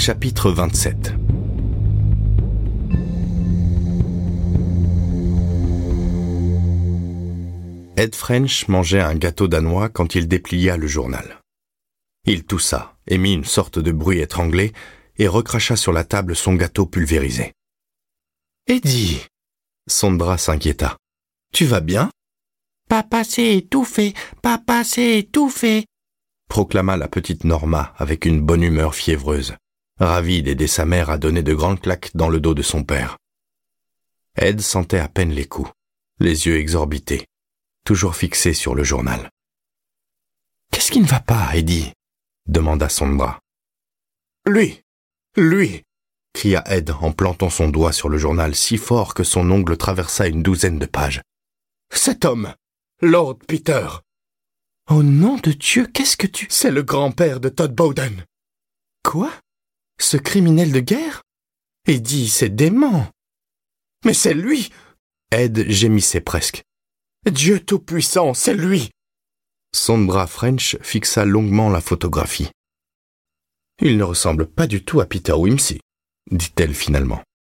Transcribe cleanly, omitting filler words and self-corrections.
Chapitre 27. Ed French mangeait un gâteau danois quand il déplia le journal. Il toussa, émit une sorte de bruit étranglé et recracha sur la table son gâteau pulvérisé. « Eddie !» Sondra s'inquiéta. « Tu vas bien ?»« Papa s'est étouffé, papa s'est étouffé !» proclama la petite Norma avec une bonne humeur fiévreuse, ravie d'aider sa mère à donner de grandes claques dans le dos de son père. Ed sentait à peine les coups, les yeux exorbités, toujours fixés sur le journal. « Qu'est-ce qui ne va pas, Eddie ?» demanda Sondra. « Lui !» cria Ed en plantant son doigt sur le journal si fort que son ongle traversa une douzaine de pages. « Cet homme, Lord Peter !»« Au nom de Dieu, qu'est-ce que tu... » ?»« C'est le grand-père de Todd Bowden. »« Quoi ? Ce criminel de guerre ? Eddie, c'est dément !»« Mais c'est lui !» Ed gémissait presque. « Dieu tout-puissant, c'est lui !» Sondra French fixa longuement la photographie. « Il ne ressemble pas du tout à Peter Wimsey, dit-elle finalement.